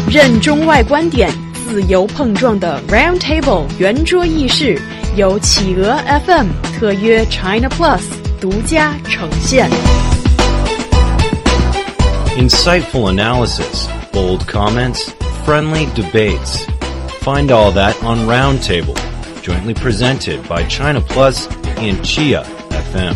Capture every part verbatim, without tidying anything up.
任中外观点自由碰撞的 Round Table 圆桌议事，由企鹅 F M 特约 China Plus 独家呈现。 Insightful analysis, bold comments, friendly debates. Find all that on Round Table, jointly presented by China Plus and Chia F M.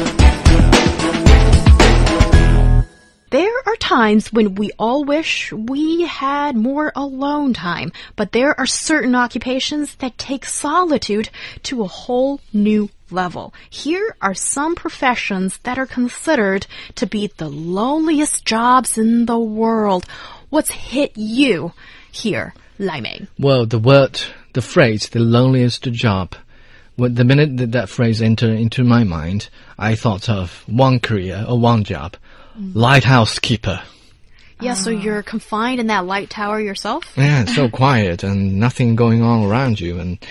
There are times when we all wish we had more alone time, but there are certain occupations that take solitude to a whole new level. Here are some professions that are considered to be the loneliest jobs in the world. What's hit you here, Lai Ming? Well, the word, the phrase, the loneliest job. When the minute that that phrase entered into my mind, I thought of one career or one job. Lighthouse keeper. Yeah, so you're confined in that light tower yourself? Yeah, it's so quiet and nothing going on around you and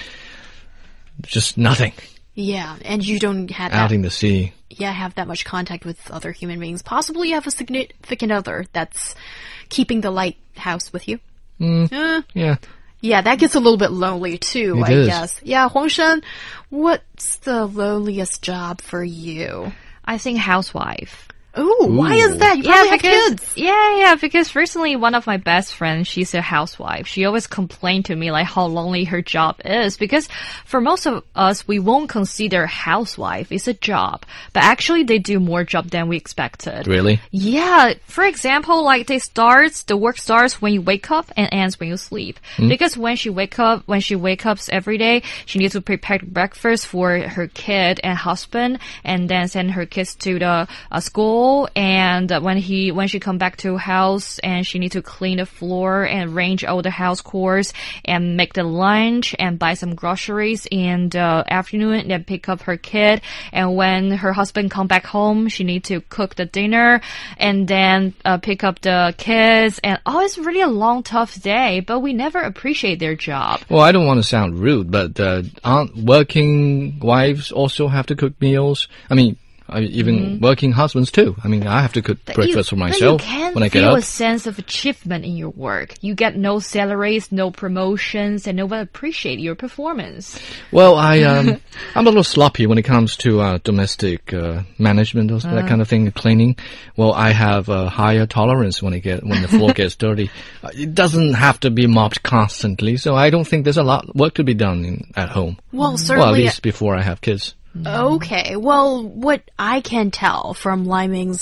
just nothing. Yeah, and you don't have that, out in the sea. Yeah, have that much contact with other human beings. Possibly you have a significant other that's keeping the lighthouse with you. Mm, uh, yeah. Yeah, that gets a little bit lonely too, it I is. guess. Yeah, Huangshan, what's the loneliest job for you? I think housewife. Ooh, why is that? You probably yeah, have because, kids. Yeah, yeah, because recently one of my best friends, she's a housewife. She always complained to me like how lonely her job is because for most of us, we won't consider housewife is a job, but actually they do more job than we expected. Really? Yeah. For example, like they starts, the work starts when you wake up and ends when you sleep. Mm. Because when she wake up, when she wakes up every day, she needs to prepare breakfast for her kid and husband and then send her kids to the uh, school. And when he when she come back to house and she need to clean the floor and arrange all the house chores and make the lunch and buy some groceries in the afternoon and then pick up her kid. And when her husband come back home, she need to cook the dinner and then uh, pick up the kids. And oh, it's really a long, tough day. But we never appreciate their job. Well, I don't want to sound rude, but uh, aren't working wives also have to cook meals? I mean. I, even mm-hmm. working husbands too. I mean, I have to cook but breakfast you, for myself but you can when I get feel up. a sense of achievement in your work. You get no salaries, no promotions, and no one appreciate your performance. Well, I um, I'm a little sloppy when it comes to uh, domestic uh, management or uh. that kind of thing, cleaning. Well, I have a higher tolerance when it get when the floor gets dirty. Uh, it doesn't have to be mopped constantly, so I don't think there's a lot of work to be done in, at home. Well, certainly. Well, at least before I have kids. Okay, well, what I can tell from Lai Ming's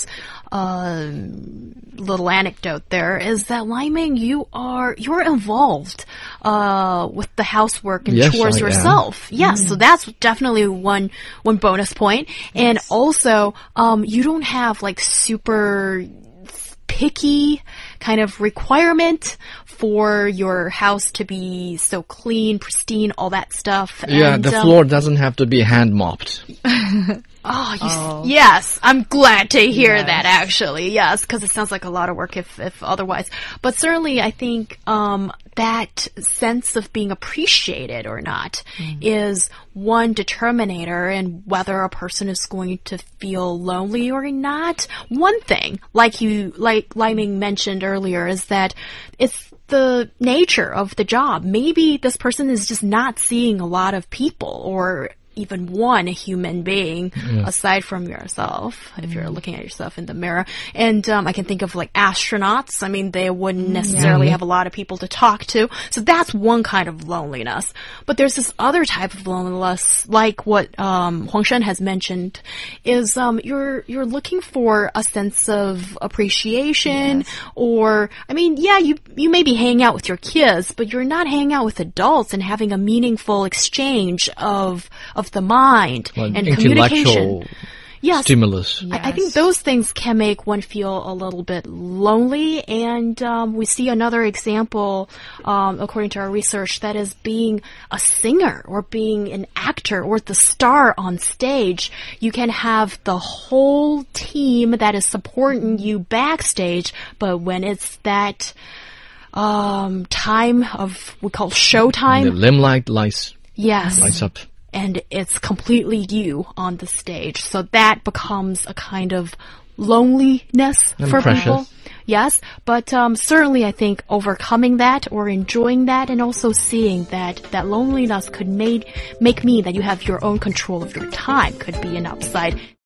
uh, little anecdote there is that Lai Ming, you are you're involved uh, with the housework and yes, chores I yourself. Am. Yes, mm. so that's definitely one one bonus point. Yes. And also, um, you don't have like super picky kind of requirement for your house to be so clean, pristine, all that stuff. Yeah, and, the um, floor doesn't have to be hand mopped. Oh, you oh. S- yes. I'm glad to hear yes. that, actually. Yes, because it sounds like a lot of work if, if otherwise. But certainly, I think um, that sense of being appreciated or not mm. is one determinator in whether a person is going to feel lonely or not. One thing, like you, like Lai Ming mentioned earlier, is that it's the nature of the job. Maybe this person is just not seeing a lot of people or even one human being yeah. aside from yourself, if you're looking at yourself in the mirror. And um, I can think of like astronauts. I mean, they wouldn't necessarily yeah. have a lot of people to talk to. So that's one kind of loneliness. But there's this other type of loneliness, like what um, Huangshan has mentioned, is um, you're you're looking for a sense of appreciation yes. or, I mean, yeah, you, you may be hanging out with your kids, but you're not hanging out with adults and having a meaningful exchange of of the mind well, and intellectual communication. Yes. Stimulus. Yes. I, I think those things can make one feel a little bit lonely, and um, we see another example, um, according to our research, that is being a singer or being an actor or the star on stage. You can have the whole team that is supporting you backstage, but when it's that um, time of, we call showtime. The limelight lights. Yes. Lights up. And it's completely you on the stage. So that becomes a kind of loneliness And for precious. people. Yes, but um, certainly I think overcoming that or enjoying that and also seeing that that loneliness could make make mean that you have your own control of your time could be an upside.